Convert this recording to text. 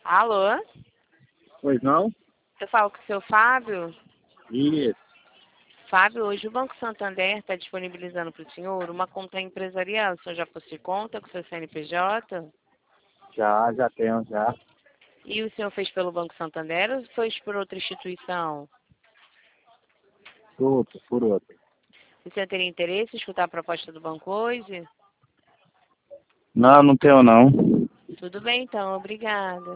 Alô? Pois não? Eu falo com o seu Fábio. Isso. Fábio, hoje o Banco Santander está disponibilizando para o senhor uma conta empresarial. O senhor já possui conta com o seu CNPJ? Já tenho, já. E o senhor fez pelo Banco Santander ou fez por outra instituição? Por outro. O senhor teria interesse em escutar a proposta do banco hoje? Não tenho não. Tudo bem, então. Obrigada.